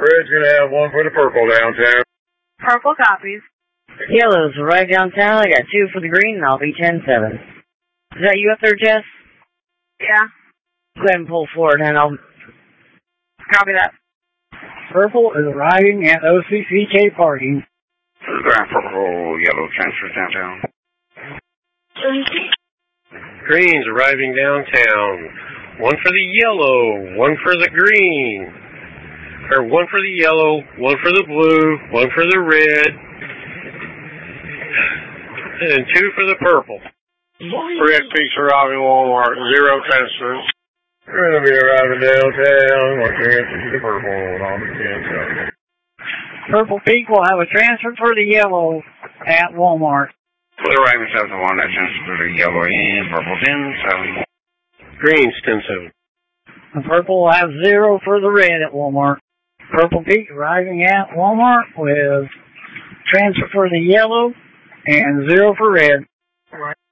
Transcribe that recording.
Red's going to have one for the purple downtown. Purple copies. Yellow's right downtown. I got 2 for the green, and I'll be 10-7. Is that you up there, Jess? Yeah. Go ahead and pull forward, and I'll... Copy that. Purple is arriving at OCCK parking. Grand purple, yellow transfers downtown. Green's arriving downtown. 1 for the yellow, 1 for the green. Or 1 for the yellow, 1 for the blue, 1 for the red, and 2 for the purple. Red Peaks arriving Walmart, 0 transfers. We're going to be arriving downtown. We're transferring to the purple and all the 10. Purple Peak will have a transfer for the yellow at Walmart. We're arriving 7-1. That transfers to the yellow and purple 10-7. Green's 10-7. The purple will have 0 for the red at Walmart. Purple Peak arriving at Walmart with transfer for the yellow and 0 for red.